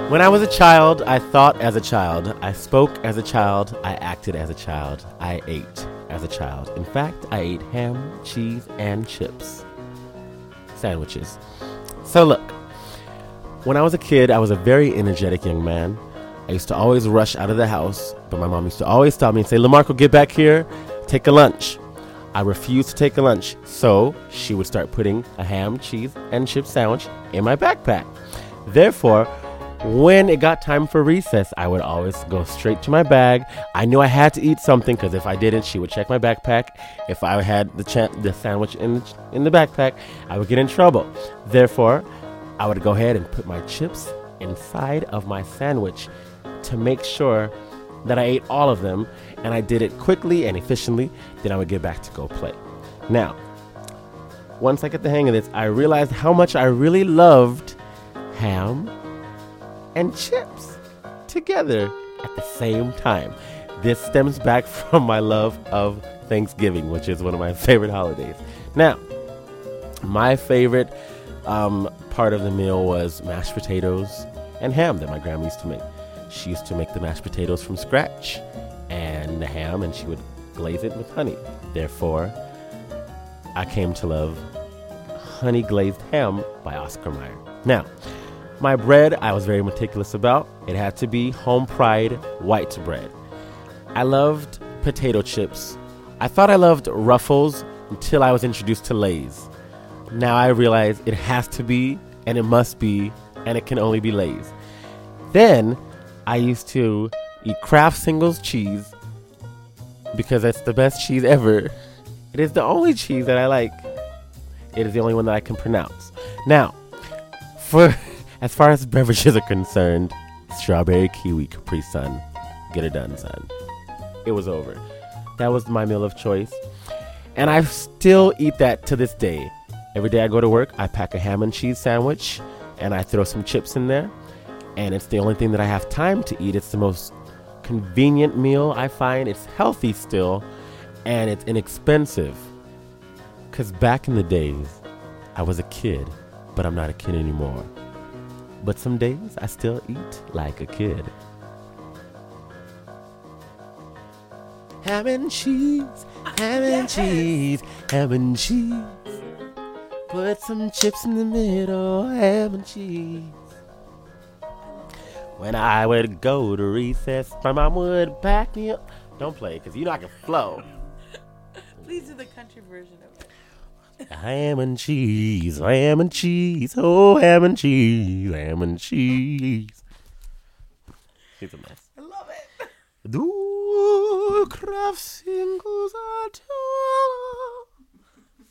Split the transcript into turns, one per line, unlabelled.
When I was a child, I thought as a child. I spoke as a child. I acted as a child. I ate as a child. In fact, I ate ham, cheese, and chips. Sandwiches. So look, when I was a kid, I was a very energetic young man. I used to always rush out of the house, but my mom used to always stop me and say, "LaMarco, get back here, take a lunch." I refused to take a lunch, so she would start putting a ham, cheese, and chip sandwich in my backpack. Therefore, when it got time for recess, I would always go straight to my bag. I knew I had to eat something because if I didn't, she would check my backpack. If I had the sandwich in the backpack, I would get in trouble. Therefore, I would go ahead and put my chips inside of my sandwich to make sure that I ate all of them, and I did it quickly and efficiently. Then I would get back to go play. Now, once I get the hang of this, I realized how much I really loved ham and chips together at the same time. This stems back from my love of Thanksgiving, which is one of my favorite holidays. Now, my favorite part of the meal was mashed potatoes and ham that my grandma used to make. She used to make the mashed potatoes from scratch and the ham, and she would glaze it with honey. Therefore, I came to love Honey Glazed Ham by Oscar Mayer. Now, my bread I was very meticulous about. It had to be home pride white bread. I loved potato chips. I thought I loved Ruffles until I was introduced to Lay's. Now I realize it has to be, and it must be, and it can only be Lay's. Then I used to eat Kraft Singles cheese because that's the best cheese ever. It is the only cheese that I like. It is the only one that I can pronounce. Now, as far as beverages are concerned, strawberry kiwi Capri Sun. Get it done, son. It was over. That was my meal of choice. And I still eat that to this day. Every day I go to work, I pack a ham and cheese sandwich and I throw some chips in there. And it's the only thing that I have time to eat. It's the most convenient meal I find. It's healthy still, and it's inexpensive. Because back in the days, I was a kid, but I'm not a kid anymore. But some days, I still eat like a kid. Ham and cheese, ham and cheese, ham and cheese. Put some chips in the middle, ham and cheese. When I would go to recess, my mom would pack me up. Don't play, because you know I can flow.
Please do the country version of it.
Ham and cheese, ham and cheese, oh, ham and cheese, ham and cheese. She's a mess.
I love it.
Du Kraft Singles are